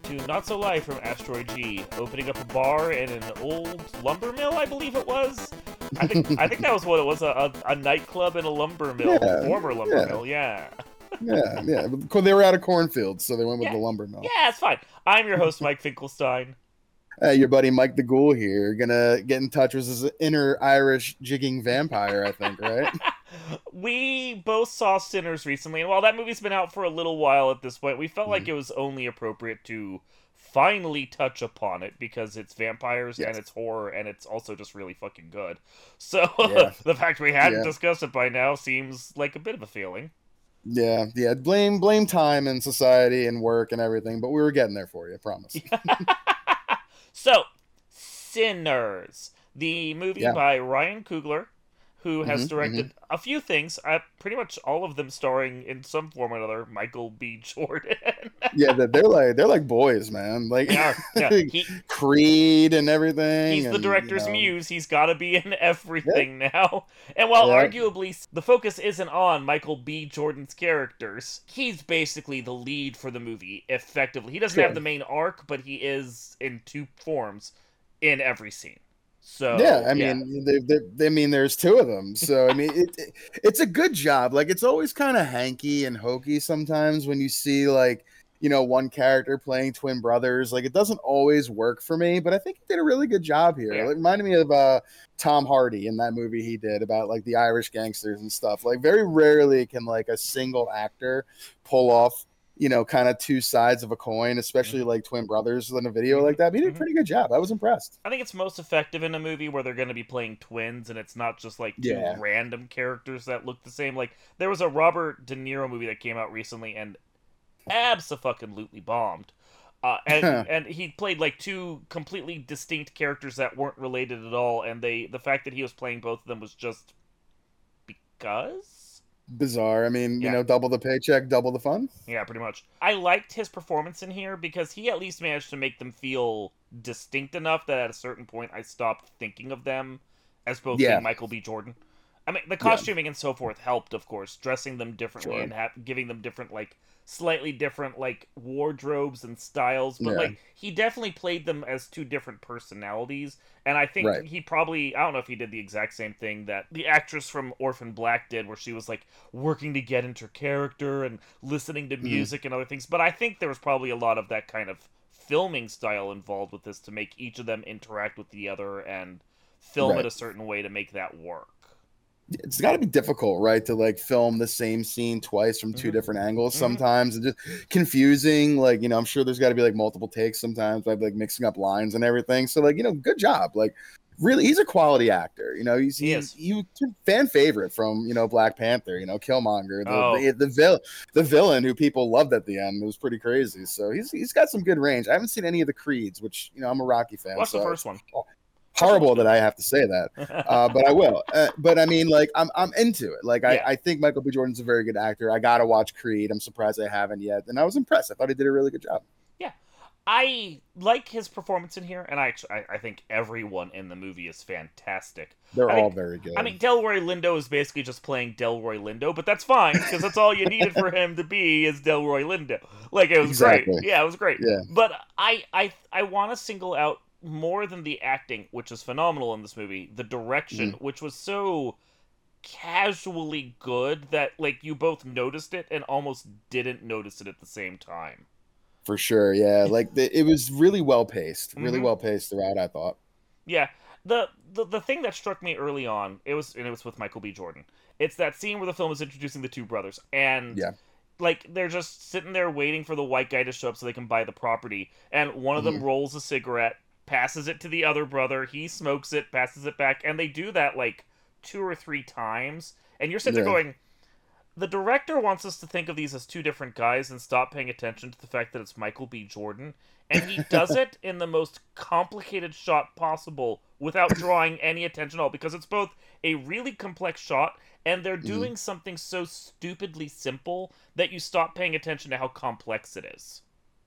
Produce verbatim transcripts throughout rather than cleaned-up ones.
to Not So Live from Asteroid G, opening up a bar in an old lumber mill, I believe it was. I think I think that was what it was, a, a, a nightclub in a lumber mill, Yeah, former lumber yeah. mill, yeah. Yeah, yeah. Because they were out of cornfields, so they went with Yeah. the lumber mill. Yeah, it's fine. I'm your host, Mike Finkelstein. Hey, your buddy Mike the Ghoul here. Gonna get in touch with his inner Irish jigging vampire, I think, right? We both saw Sinners recently, and while that movie's been out for a little while at this point, we felt like Mhm. it was only appropriate to finally touch upon it because it's vampires Yes. and it's horror and it's also just really fucking good. So Yeah. the fact we hadn't Yeah. discussed it by now seems like a bit of a failing. Yeah, yeah. Blame blame time and society and work and everything, but we were getting there for you, I promise. So, Sinners, the movie Yeah. by Ryan Coogler, who has Mhm, directed a few things, uh, pretty much all of them starring in some form or another Michael B. Jordan. Yeah, they're, they're like they're like boys, man. Like They are. Yeah, he, Creed and everything. he's the and, director's you know, muse. He's got to be in everything now. And while Yeah. arguably the focus isn't on Michael B. Jordan's characters, he's basically the lead for the movie, effectively. He doesn't Sure. have the main arc, but he is in two forms in every scene. So Yeah, I mean, they, they, they, I mean, there's two of them, so I mean, it, it it's a good job. Like, it's always kind of hanky and hokey sometimes when you see like, you know, one character playing twin brothers. Like, it doesn't always work for me, but I think he did a really good job here. Yeah. It reminded me of uh, Tom Hardy in that movie he did about like the Irish gangsters and stuff. Like, very rarely can like a single actor pull off, you know, kind of two sides of a coin, especially like twin brothers in a video like that. But he did a pretty good job. I was impressed. I think it's most effective in a movie where they're going to be playing twins and it's not just like two Yeah. random characters that look the same. Like, there was a Robert De Niro movie that came out recently and abso-fucking-lutely bombed. Uh, and and he played like two completely distinct characters that weren't related at all, and they the fact that he was playing both of them was just because? Bizarre. I mean, Yeah. you know, double the paycheck, double the fun. Yeah, pretty much. I liked his performance in here because he at least managed to make them feel distinct enough that at a certain point I stopped thinking of them as both Yeah. being Michael B. Jordan. I mean, the costuming and so forth helped, of course, dressing them differently Sure. and ha- giving them different, like, slightly different, like, wardrobes and styles. But, Yeah. like, he definitely played them as two different personalities. And I think Right. he probably, I don't know if he did the exact same thing that the actress from Orphan Black did, where she was, like, working to get into character and listening to Mhm. music and other things. But I think there was probably a lot of that kind of filming style involved with this to make each of them interact with the other and film Right. it a certain way to make that work. It's got to be difficult, right, to like film the same scene twice from two Mhm. different angles Mhm. sometimes, and just confusing. Like, you know, I'm sure there's got to be like multiple takes sometimes, like like mixing up lines and everything. So, like, you know, good job. Like, really, he's a quality actor. You know, he's He he, is. he was a fan favorite from, you know, Black Panther. You know, Killmonger, the Oh. the, the vil- the villain who people loved at the end. It was pretty crazy. So he's he's got some good range. I haven't seen any of the Creeds, which, you know, I'm a Rocky fan. Watch the so first one. horrible that I have to say that, uh, but I will. Uh, but I mean, like, I'm I'm into it. Like, I, Yeah. I think Michael B. Jordan's a very good actor. I gotta watch Creed. I'm surprised I haven't yet, and I was impressed. I thought he did a really good job. I like his performance in here, and I actually, I, I think everyone in the movie is fantastic. They're I all think- very good. I mean, Delroy Lindo is basically just playing Delroy Lindo, but that's fine because that's all you needed for him to be is Delroy Lindo. Like, it was Exactly. great. Yeah, it was great. Yeah. But I, I, I want to single out more than the acting, which is phenomenal in this movie, the direction, Mm. which was so casually good that like you both noticed it and almost didn't notice it at the same time. For sure, yeah. Like, the, it was really well paced, really Mhm. well paced throughout. I thought. Yeah, the, the the thing that struck me early on, it was and it was with Michael B. Jordan. It's that scene where the film is introducing the two brothers, and Yeah. like they're just sitting there waiting for the white guy to show up so they can buy the property, and one of them Mhm. rolls a cigarette, passes it to the other brother, he smokes it, passes it back, and they do that like two or three times, and you're sitting there Yeah. going, the director wants us to think of these as two different guys and stop paying attention to the fact that it's Michael B. Jordan. And he does it in the most complicated shot possible without drawing any attention at all, because it's both a really complex shot and they're doing something so stupidly simple that you stop paying attention to how complex it is.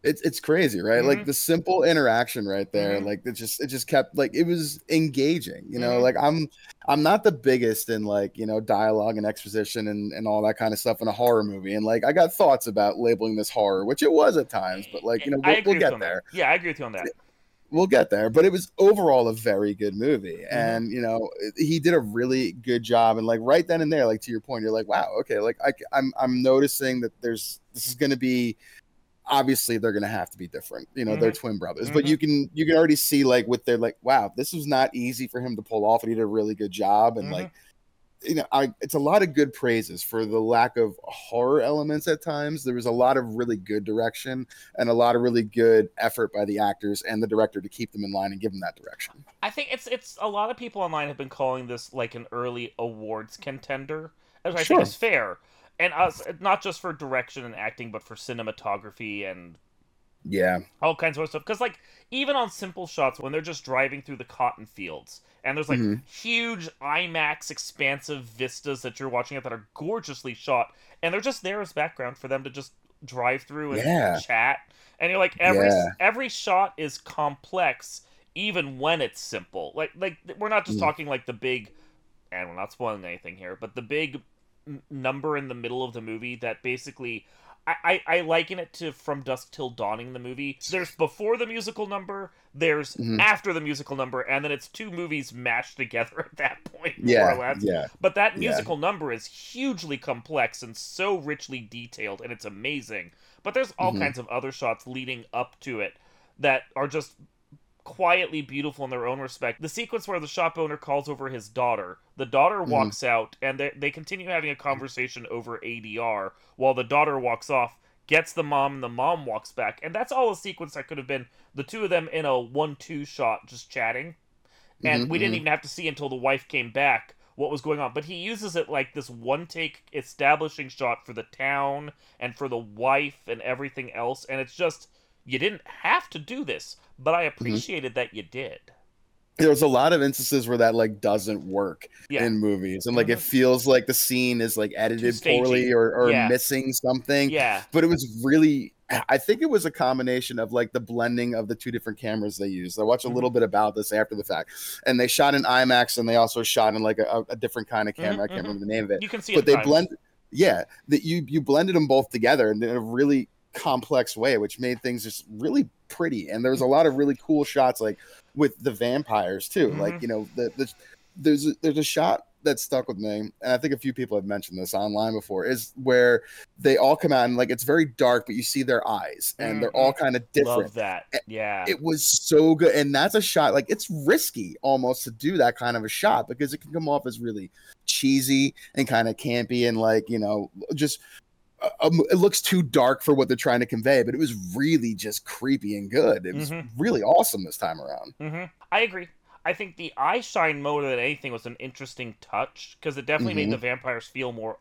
It's it's crazy, right? Mm-hmm. Like the simple interaction right there, Mm-hmm. like it just it just kept like it was engaging, you know. Mm-hmm. Like I'm I'm not the biggest in like, you know, dialogue and exposition and and all that kind of stuff in a horror movie. And like I got thoughts about labeling this horror, which it was at times, but like, you know, I we'll agree we'll with you get on that. there. Yeah, I agree with you on that. We'll get there, but it was overall a very good movie. Mm-hmm. And you know, he did a really good job. And like right then and there, like to your point, you're like, wow, okay, like I, I'm I'm noticing that there's this is going to be, obviously they're going to have to be different, you know. Mm-hmm. They're twin brothers, Mm-hmm. but you can you can already see like with their like, wow, this was not easy for him to pull off, and he did a really good job. And Mm-hmm. like, you know, I it's a lot of good praises for the lack of horror elements at times. There was a lot of really good direction and a lot of really good effort by the actors and the director to keep them in line and give them that direction. I think it's it's a lot of people online have been calling this like an early awards contender, which I Sure. think is fair, and us not just for direction and acting, but for cinematography and Yeah. all kinds of stuff. Because like even on simple shots when they're just driving through the cotton fields and there's like Mhm. huge IMAX expansive vistas that you're watching at that are gorgeously shot, and they're just there as background for them to just drive through and Yeah. chat, and you're like every Yeah. every shot is complex even when it's simple. Like like we're not just Mhm. talking like the big, and we're not spoiling anything here, but the big n- number in the middle of the movie that basically I, I, I liken it to From Dusk Till Dawning, the movie. There's before the musical number, there's Mhm. after the musical number, and then it's two movies mashed together at that point, more Yeah. or less. Yeah. But that Yeah. musical number is hugely complex and so richly detailed, and it's amazing. But there's all Mhm. kinds of other shots leading up to it that are just quietly beautiful in their own respect. The sequence where the shop owner calls over his daughter, the daughter Mhm. walks out, and they, they continue having a conversation over A D R while the daughter walks off, gets the mom, and the mom walks back. And that's all a sequence that could have been the two of them in a one two shot just chatting. And Mhm. we didn't Mhm. even have to see until the wife came back what was going on. But he uses it like this one take establishing shot for the town and for the wife and everything else. And it's just, you didn't have to do this, but I appreciated that you did. There's a lot of instances where that like doesn't work Yeah. in movies, and like it Mhm. feels like the scene is like edited stagey. poorly or, or Yeah. missing something. Yeah. But it was really, I think it was a combination of like the blending of the two different cameras they used. I watched a Mhm. little bit about this after the fact, and they shot in IMAX and they also shot in like a, a different kind of camera. Mhm, I can't mhm. remember the name of it, You can see but it they at times. blend, yeah, that you you blended them both together in a really complex way, which made things just really pretty. And there was a lot of really cool shots, like with the vampires too. Mhm. Like, you know, the, the there's a, there's a shot that stuck with me, and I think a few people have mentioned this online before, is where they all come out and like it's very dark, but you see their eyes, and they're all kind of different. Love that. Yeah. It was so good, and that's a shot like it's risky almost to do that kind of a shot because it can come off as really cheesy and kind of campy and like, you know, just um, it looks too dark for what they're trying to convey, but it was really just creepy and good. It was Mhm. really awesome this time around. hmm I agree. I think the eye shine more than anything was an interesting touch because it definitely made Mhm. the vampires feel more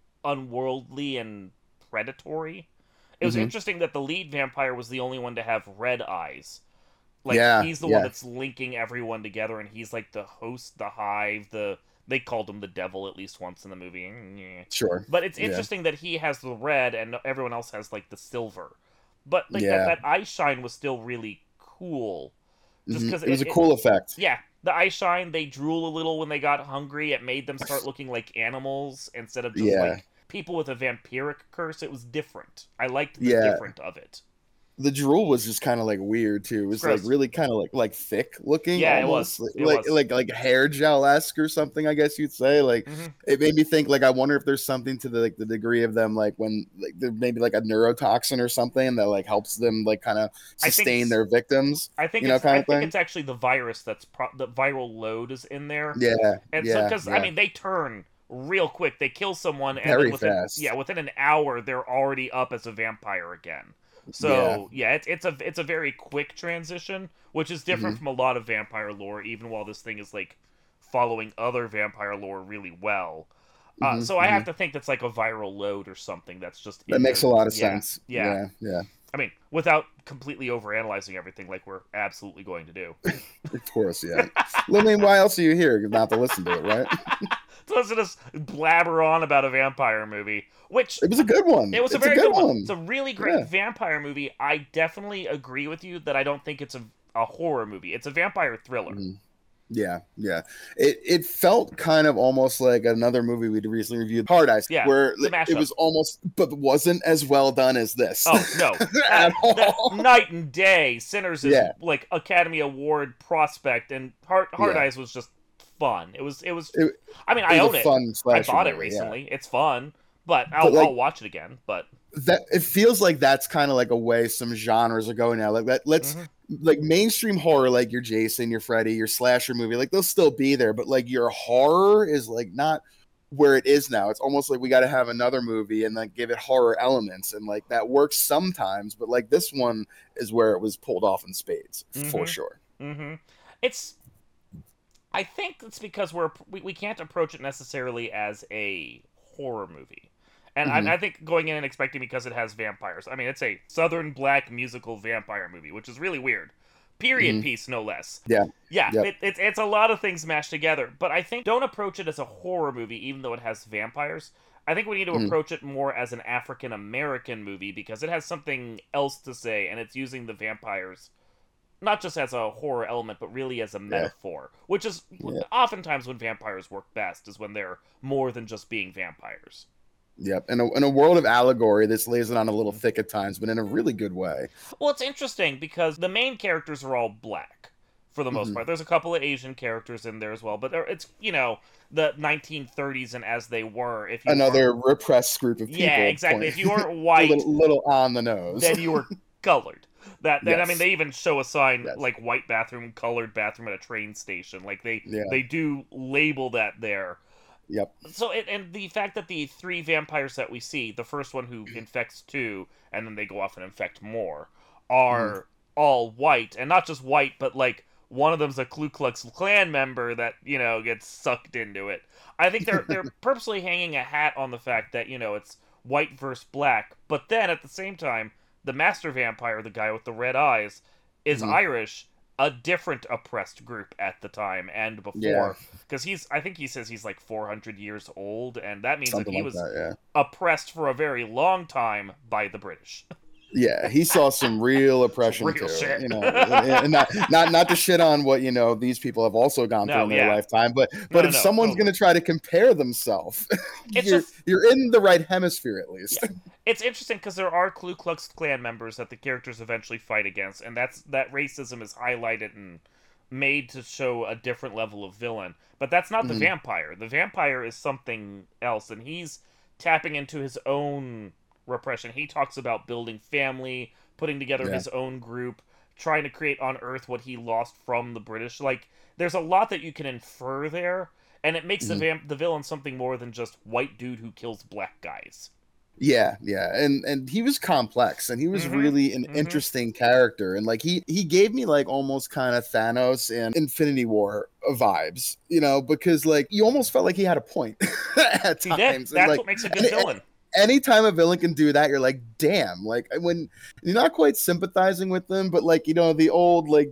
unworldly and predatory. It was Mhm. interesting that the lead vampire was the only one to have red eyes. Like Yeah, he's the yeah. one that's linking everyone together, and he's like the host, the hive, the they called him the devil at least once in the movie. Yeah. Sure. But it's Yeah. interesting that he has the red and everyone else has like the silver. But like Yeah. that, that eye shine was still really cool. Just Mhm. because It was it, a it- cool effect. yeah, the eye shine, they drool a little when they got hungry. It made them start looking like animals instead of just Yeah. like people with a vampiric curse. It was different. I liked the Yeah. different of it. The drool was just kind of like weird too. It was like Gross. really kind of like like thick looking, Yeah, it almost was. like It like, was. like like hair gel esque or something. I guess you'd say. Like Mhm. it made me think. Like I wonder if there's something to the like the degree of them like when like there maybe like a neurotoxin or something that like helps them like kind of I think sustain it's- their victims. I think You know, it's kind I of think thing? it's actually the virus that's pro- the viral load is in there. Yeah, And so yeah, because yeah. I mean they turn real quick. They kill someone and Very then within fast. yeah, within an hour they're already up as a vampire again. So yeah, it's it's a it's a very quick transition, which is different Mhm. from a lot of vampire lore, even while this thing is like following other vampire lore really well. Uh, Mhm, so I mhm. have to think that's like a viral load or something that's just That in makes there. a lot of Yeah, sense. Yeah. Yeah, yeah. I mean, without completely overanalyzing everything like we're absolutely going to do. Of course, yeah. Well, I mean, why else are you here? Not to listen to it, right? So let's just blabber on about a vampire movie, which It was a good one. it was a It's very a good good one. one. It's a really great Yeah. vampire movie. I definitely agree with you that I don't think it's a, a horror movie. It's a vampire thriller. Mhm. Yeah, yeah. It it felt kind of almost like another movie we'd recently reviewed, Hard Eyes, Yeah, where it's a like, it mashup. was almost, but wasn't as well done as this. Oh no, At that, that all. night and day. Sinners is Yeah. like Academy Award prospect, and Hard Hard Yeah. Eyes was just fun. It was it was. It, I mean, it I was own a it. fun I slasher bought it movie, yeah. recently. It's fun, but I'll, But, like- I'll watch it again. But That it feels like that's kind of like a way some genres are going now. Like that, let's Mhm. like mainstream horror, like your Jason, your Freddy, your slasher movie, like they'll still be there, but like your horror is like not where it is now. It's almost like we got to have another movie and like give it horror elements, and like that works sometimes, but like this one is where it was pulled off in spades for Mhm. sure. hmm it's. I think it's because we're we, we can't approach it necessarily as a horror movie. And Mhm. I, I think going in and expecting because it has vampires. I mean, it's a Southern black musical vampire movie, which is really weird. Period Mhm. piece, no less. Yeah. Yeah, Yep. it, it's it's a lot of things mashed together. But I think don't approach it as a horror movie, even though it has vampires. I think we need to Mhm. approach it more as an African American movie because it has something else to say, and it's using the vampires not just as a horror element, but really as a metaphor. Which is Yeah. oftentimes when vampires work best, is when they're more than just being vampires. Yep. In a, in a world of allegory, this lays it on a little Mhm. thick at times, but in a really good way. Well, it's interesting because the main characters are all black for the most Mhm. part. There's a couple of Asian characters in there as well, but they're- it's you know the nineteen thirties and as they were. If you Another weren't- repressed group of people. yeah, exactly. point- If you weren't a white, little, little on the nose. then you were colored. That then I Yes. mean they even show a sign Yes. like white bathroom, colored bathroom at a train station. Like they Yeah. they do label that there. Yep. So it, and the fact that the three vampires that we see, the first one who infects two, and then they go off and infect more, are Mm-hmm. all white, and not just white, but like one of them's a Ku Klux Klan member that you know gets sucked into it. I think they're they're purposely hanging a hat on the fact that you know it's white versus black, but then at the same time, the master vampire, the guy with the red eyes, is Mhm. Irish. A different oppressed group at the time and before, because he's I think he says he's like four hundred years old, and that means Something that he like was that, oppressed for a very long time by the British. yeah. Yeah, he saw some real oppression Real too. shit. You know, and, and not not not to shit on what you know these people have also gone through No, in their yeah. lifetime, but but no, if no, someone's totally. going to try to compare themselves, It's you're just- you're in the right hemisphere at least. Yeah. It's interesting because there are Ku Klux Klan members that the characters eventually fight against, and that's that racism is highlighted and made to show a different level of villain. But that's not the Mhm. vampire. The vampire is something else, and he's tapping into his own repression. He talks about building family, putting together Yeah. his own group, trying to create on Earth what he lost from the British. Like, there's a lot that you can infer there, and it makes the Mhm. vamp the villain something more than just white dude who kills black guys. Yeah, yeah, and and he was complex, and he was Mhm, really an mhm. interesting character, and like he he gave me like almost kind of Thanos and Infinity War vibes, you know, because like you almost felt like he had a point at He did. times. That's and, like, what makes a good and- villain. anytime a villain can do that, you're like, damn, like when you're not quite sympathizing with them, but like you know the old like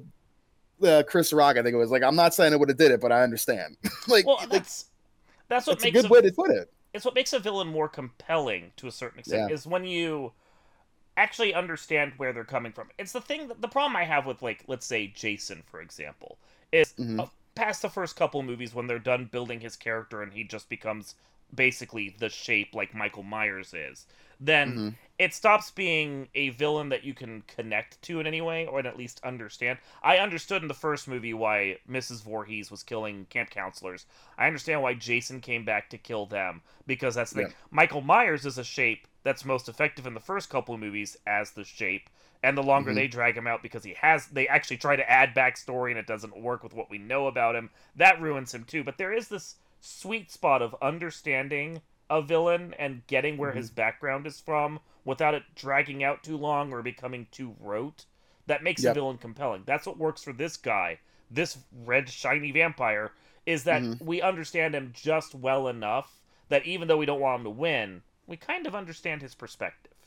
uh, Chris Rock, I think it was like, I'm not saying I would have did it, but I understand. like, Well, like that's that's what that's a makes good a, way to put it. it's what makes a villain more compelling to a certain extent Yeah. is when you actually understand where they're coming from. It's the thing that the problem I have with like let's say Jason for example is Mhm. uh, past the first couple movies when they're done building his character and he just becomes basically the shape like Michael Myers is. Then Mhm. it stops being a villain that you can connect to in any way, or at least understand. I understood in the first movie why Missus Voorhees was killing camp counselors. I understand why Jason came back to kill them, because that's the thing. Yeah. Michael Myers is a shape that's most effective in the first couple of movies as the shape, and the longer Mhm. they drag him out because he has, they actually try to add backstory and it doesn't work with what we know about him, that ruins him too. But there is this sweet spot of understanding a villain and getting where Mhm. his background is from without it dragging out too long or becoming too rote. That makes a Yep. villain compelling. That's what works for this guy, this red shiny vampire, is that Mhm. we understand him just well enough that even though we don't want him to win, we kind of understand his perspective.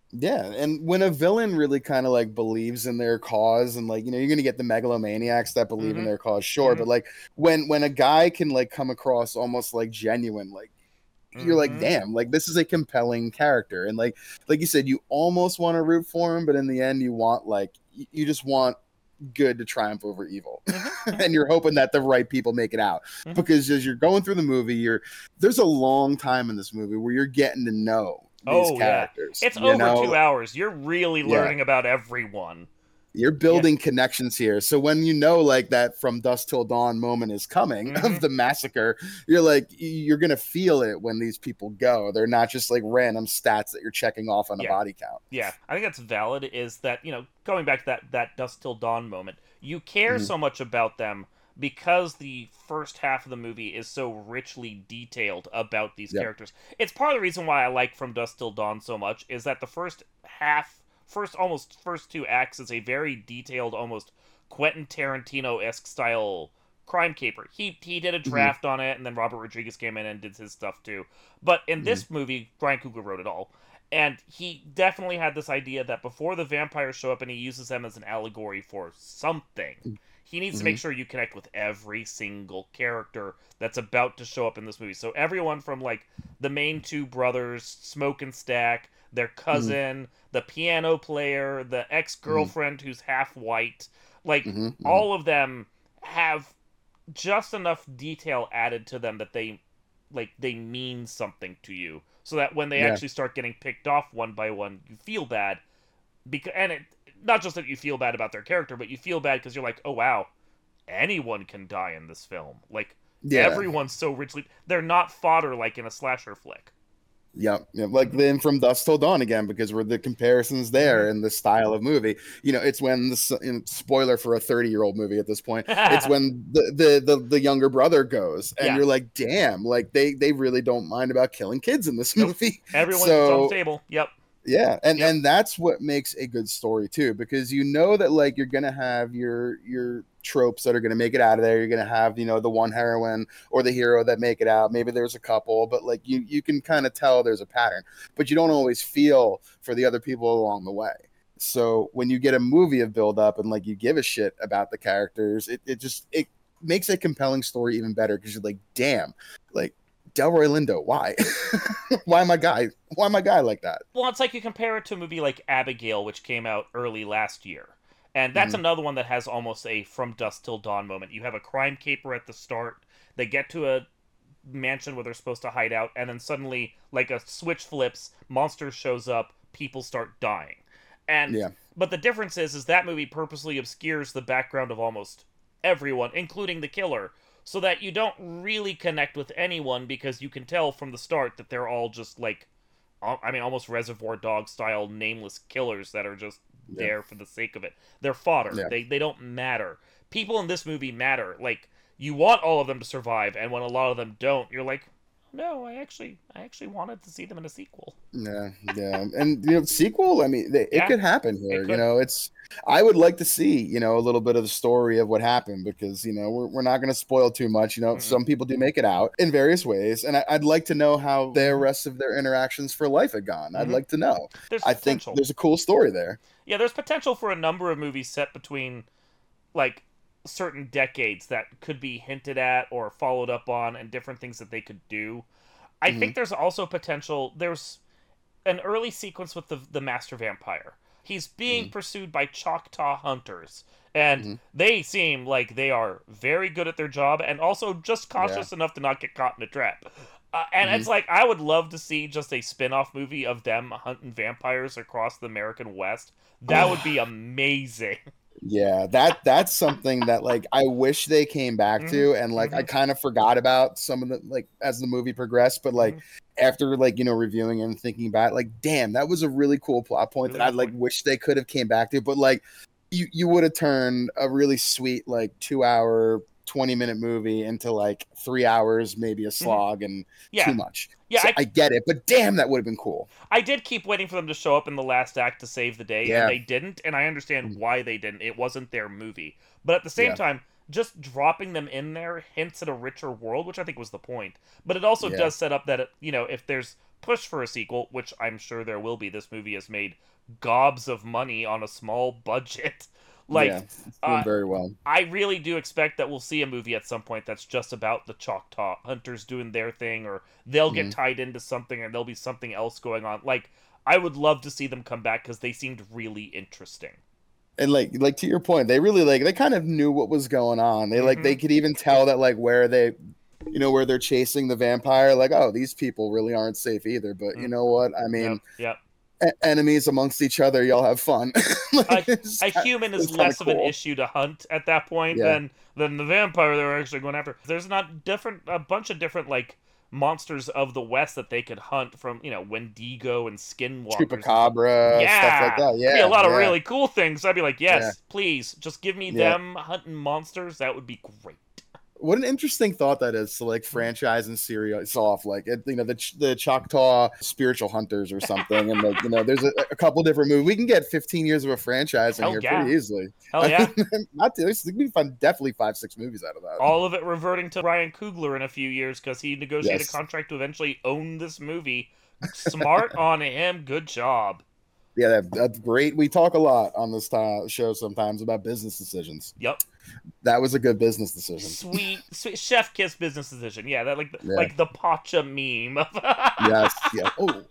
Yeah, and when a villain really kind of like believes in their cause, and like, you know, you're gonna get the megalomaniacs that believe in Mm-hmm. their cause, sure, Mm-hmm. but like when when a guy can like come across almost like genuine, like you're like, Mm-hmm. damn, like this is a compelling character, and like like you said, you almost want to root for him, but in the end, you want like y- you just want good to triumph over evil, Mm-hmm. Mm-hmm. and you're hoping that the right people make it out, Mm-hmm. because as you're going through the movie, you're there's a long time in this movie where you're getting to know these Oh yeah, characters, it's you over know. two hours. You're really Yeah, learning about everyone. you're Yeah. building connections here. So when you know like that from dusk till dawn moment is coming Mm-hmm. of the massacre, you're like you're gonna feel it when these people go. They're not just like random stats that you're checking off on a Yeah. body count. Yeah, I think that's valid. Is that, you know, going back to that that dusk till dawn moment, you care Mhm. so much about them because the first half of the movie is so richly detailed about these Yep. characters. It's part of the reason why I like From Dusk Till Dawn so much, is that the first half, first almost first two acts is a very detailed, almost Quentin Tarantino esque style crime caper. He he did a Mhm. draft on it, and then Robert Rodriguez came in and did his stuff too. But in Mhm. this movie, Brian Coogler wrote it all. And he definitely had this idea that before the vampires show up and he uses them as an allegory for something, he needs to make Mhm. sure you connect with every single character that's about to show up in this movie. So everyone from like the main two brothers, Smoke and Stack, their Mhm. cousin, the piano player, the Mhm. ex-girlfriend who's half white, like Mhm. Mhm. all of them have just enough detail added to them that they like they mean something to you, so that when they Yeah. actually start getting picked off one by one, you feel bad. Because and it not just that you feel bad about their character, but you feel bad because you're like, oh wow, anyone can die in this film. Like Yeah. everyone's so richly, they're not fodder like in a slasher flick. Yep. Yep. Like Mm-hmm. then from dusk till dawn again, because we're the comparisons Mm-hmm. there and the style of movie. You know, it's when the s- in- spoiler for a thirty year old movie at this point. It's when the, the the the younger brother goes, and Yeah. you're like, damn, like they they really don't mind about killing kids in this Nope. movie. Everyone's on the So table. Yep. yeah, and Yep. and that's what makes a good story too, because you know that like you're gonna have your your tropes that are gonna make it out of there. You're gonna have, you know, the one heroine or the hero that make it out. Maybe there's a couple, but like you you can kind of tell there's a pattern, but you don't always feel for the other people along the way. So when you get a movie of build up and like you give a shit about the characters, it, it just it makes a compelling story even better, because you're like, damn, like Delroy Lindo, why? Why my guy? Why my guy like that? Well, it's like you compare it to a movie like Abigail, which came out early last year. And that's Mhm. another one that has almost a From Dusk Till Dawn moment. You have a crime caper at the start. They get to a mansion where they're supposed to hide out, and then suddenly, like a switch flips, monster shows up, people start dying. And Yeah. but the difference is, is that movie purposely obscures the background of almost everyone, including the killer, so that you don't really connect with anyone because you can tell from the start that they're all just like I mean, almost Reservoir Dog style nameless killers that are just Yeah. there for the sake of it. They're fodder. Yeah. They they don't matter. People in this movie matter. Like you want all of them to survive, and when a lot of them don't, you're like, no, I actually I actually wanted to see them in a sequel. Yeah. Yeah. And you know, sequel, I mean, th- it Yeah, could happen it here. You could. know, it's I would like to see, you know, a little bit of the story of what happened, because, you know, we're, we're not going to spoil too much. You know, Mm-mm. some people do make it out in various ways. And I, I'd like to know how their Mm-hmm. rest of their interactions for life had gone. I'd Mm-hmm. like to know. There's I think potential. there's a cool story there. Yeah, there's potential for a number of movies set between like certain decades that could be hinted at or followed up on, and different things that they could do. I Hmm. think there's also potential. There's an early sequence with the the master vampire. He's being Hmm. pursued by Choctaw hunters, and Hmm. they seem like they are very good at their job, and also just Yeah. cautious enough to not get caught in a trap. Uh, and Hmm. it's like I would love to see just a spin-off movie of them hunting vampires across the American West. That would be amazing. Yeah, that that's something that like I wish they came back Hmm. to, and like I Hmm. kind of forgot about some of the like as the movie progressed, but like Hmm. after like you know reviewing and thinking about it, like damn, that was a really cool plot point that Really I good like point. wish they could have came back to, but like you you would have turned a really sweet like two hour twenty minute movie into like three hours, maybe a Hmm. slog and too Yeah, much. yeah. So I I get it, but damn, that would have been cool. I did keep waiting for them to show up in the last act to save the day, and Yeah, they didn't, and I understand why they didn't. It wasn't their movie. But at the same yeah, time, just dropping them in there hints at a richer world, which I think was the point. But it also yeah. does set up that, it, you know, if there's push for a sequel, which I'm sure there will be. This movie has made gobs of money on a small budget. Yeah, Like, it's doing uh, very well. I really do expect that we'll see a movie at some point that's just about the Choctaw hunters doing their thing, or they'll get Mhm. tied into something, or there'll be something else going on. Like, I would love to see them come back because they seemed really interesting. And like like to your point, they really like they kind of knew what was going on. They like Mm-hmm. they could even tell that like where they you know where they're chasing the vampire, like, oh, these people really aren't safe either. But you Mm. know what? I Yep. mean, Yep. e- enemies amongst each other, y'all have fun. A, like, it's, a human is it's kind of less of an cool. issue to hunt at that point Yeah. than than the vampire they're actually going after. There's not different a bunch of different like monsters of the West that they could hunt from, you know, Wendigo and Skinwalkers. Chupacabra, stuff like Yeah, that. there'd be Yeah, a lot of yeah, really cool things. I'd be like, yes, yeah, please, just give me yeah. them hunting monsters. That would be great. What an interesting thought that is to like franchise and series off, like it, you know, the Ch- the Choctaw spiritual hunters or something, and like you know, there's a, a couple different movies. We can get fifteen years of a franchise in Hell here yeah. pretty easily. Hell I yeah. mean, not there's we can find definitely five six movies out of that. All of it reverting to Ryan Coogler in a few years because he negotiated Yes. a contract to eventually own this movie. Smart on him. Good job. Yeah, that, that's great. We talk a lot on this time, show sometimes about business decisions. Yep. That was a good business decision. Sweet, sweet chef kiss business decision. Yeah, that like the, Yeah. like the Pacha meme. Yes, yeah. Oh,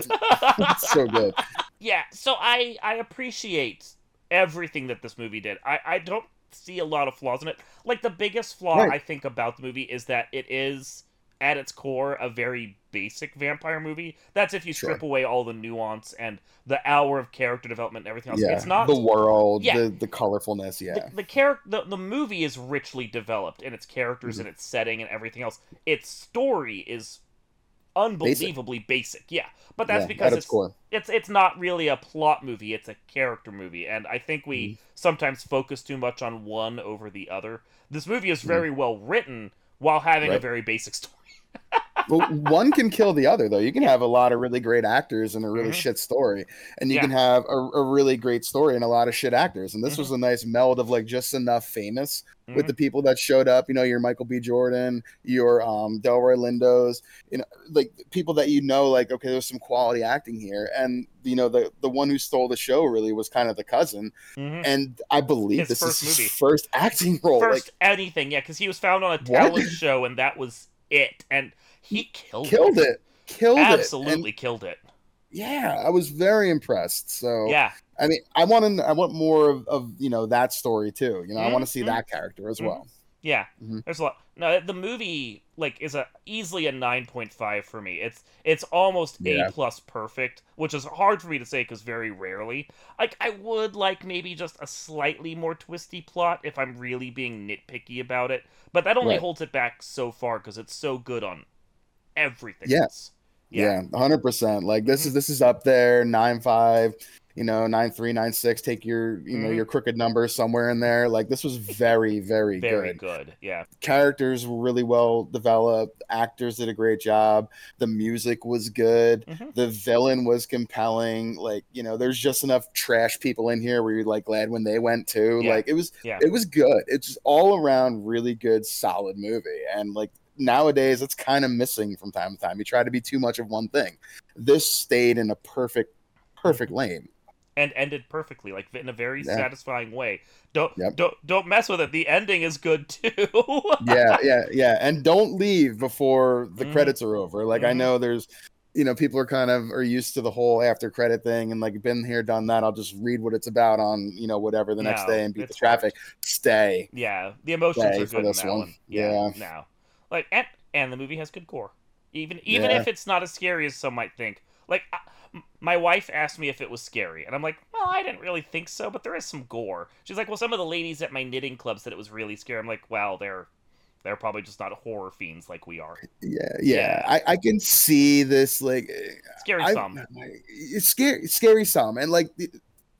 that's so good. Yeah, so I I appreciate everything that this movie did. I I don't see a lot of flaws in it. Like the biggest flaw Right. I think about the movie is that it is at its core a very basic vampire movie. That's if you strip Sure. away all the nuance and the hour of character development and everything else. Yeah, It's not the world, Yeah. the the colorfulness. Yeah, the, the character the, the movie is richly developed in its characters Mhm. and its setting and everything else. Its story is unbelievably basic, yeah, but that's yeah, because at its it's core. it's it's not really a plot movie, it's a character movie, and I think we Mhm. sometimes focus too much on one over the other. This movie is Mhm. very well written while having a Right. very basic story. Well, one can kill the other, though. You can have a lot of really great actors and a really Mhm. shit story, and you Yeah. can have a, a really great story and a lot of shit actors. And this Mhm. was a nice meld of like just enough famous with Mhm. the people that showed up. You know, your Michael B. Jordan, your um, Delroy Lindos, you know, like people that you know, like okay, there's some quality acting here. And you know, the the one who stole the show really was kind of the cousin, Mhm. and I believe His this first is his movie. first acting role. First Like, anything, yeah, because he was found on a What? talent show and that was it, and he killed, killed it, killed it, and Absolutely killed it. yeah, I was very impressed. So Yeah. I mean, I want to, I want more of, of you know that story too. You know, I want to see Mhm. that character as Mhm. well. Yeah, Mhm. there's a lot. No, the movie like is a easily a nine point five for me. It's it's almost Yeah. A plus perfect, which is hard for me to say because very rarely. Like I would like maybe just a slightly more twisty plot if I'm really being nitpicky about it, but that only Right. holds it back so far because it's so good on everything Yeah. else. Yeah. Yeah, hundred percent. Like this Mhm. is this is up there, nine five, you know, nine three, nine six. Take your, you know, Mhm. your crooked number somewhere in there. Like this was very, very, Very good. good. Yeah. Characters were really well developed. Actors did a great job. The music was good. Mhm. The villain was compelling. Like, you know, there's just enough trash people in here where you're like glad when they went too. Yeah. Like it was Yeah. it was good. It's just all around really good, solid movie. And like nowadays it's kind of missing from time to time. You try to be too much of one thing. This stayed in a perfect, perfect lane. And ended perfectly, like in a very Yeah. satisfying way. Don't Yep. don't don't mess with it. The ending is good too. Yeah, yeah, yeah. And don't leave before the Mhm. credits are over. Like I Mhm. know there's you know, people are kind of are used to the whole after credit thing and like been here, done that. I'll just read what it's about on, you know, whatever the next No, day and beat the it's traffic. Stay. Yeah, the emotions Stay are for good in this that one. one. Yeah, Yeah. no, like and and the movie has good gore, even even Yeah. if it's not as scary as some might think. Like I, m- my wife asked me if it was scary, and I'm like, well, I didn't really think so, but there is some gore. She's like, well, some of the ladies at my knitting club said it was really scary. I'm like, well, they're they're probably just not horror fiends like we are. Yeah, yeah. Yeah. I, I can see this like Scary I, some. it's scary scary some. And like the-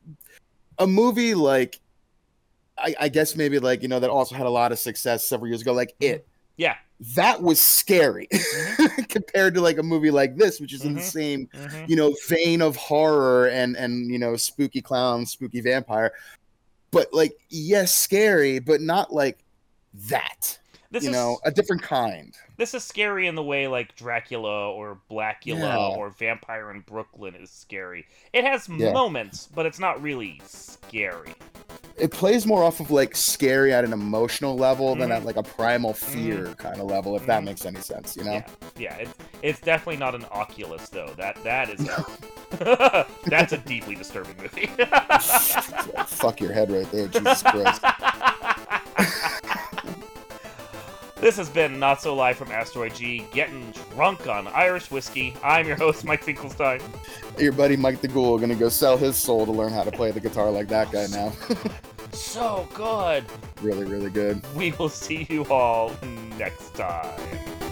a movie like I, I guess maybe like, you know, that also had a lot of success several years ago, like It. Yeah. That was scary compared to like a movie like this, which is in the Mhm. same, hmm you know, vein of horror and and you know, spooky clown, spooky vampire. But like, yes, scary, but not like that. This you is know, a different kind. this is scary in the way like Dracula or Blackula Yeah. or Vampire in Brooklyn is scary. It has Yeah. moments, but it's not really scary. It plays more off of like scary at an emotional level than Mhm. at like a primal fear kind of level, if that Mhm. makes any sense, you know? Yeah, yeah. It's it's definitely not an Oculus though. That that is that's a deeply disturbing movie. Fuck your head right there, Jesus Christ. This has been Not So Live from Asteroid G, getting drunk on Irish whiskey. I'm your host, Mike Finkelstein. Your buddy Mike the Ghoul gonna go sell his soul to learn how to play the guitar like that guy now. So good. Really, really good. We will see you all next time.